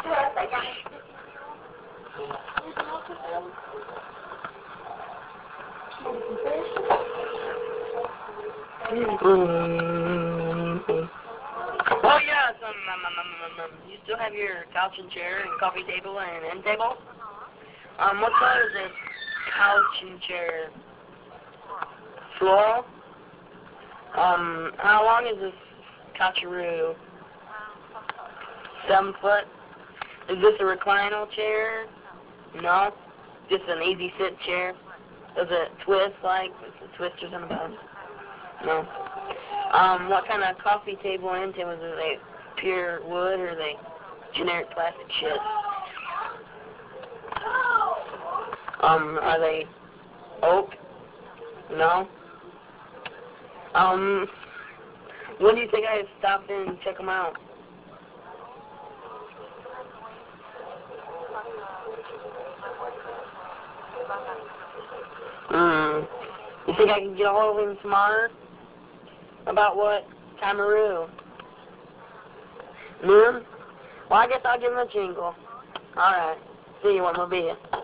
Oh yeah, you still have your couch and chair and coffee table and end table? What color is this couch and chair? Floral? How long is this coucharoo? 7 foot? Is this a reclinal chair? No? Just an easy sit chair? Does it twist like? Is it twisters on the bottom? No. What kind of coffee table and tables are they? Pure wood or are they generic plastic shit? Are they oak? No? When do you think I should stop in and check them out? You think I can get a hold of him tomorrow? About what? Timaroo? Noon? Well, I guess I'll give him a jingle. Alright. See you when we'll be here.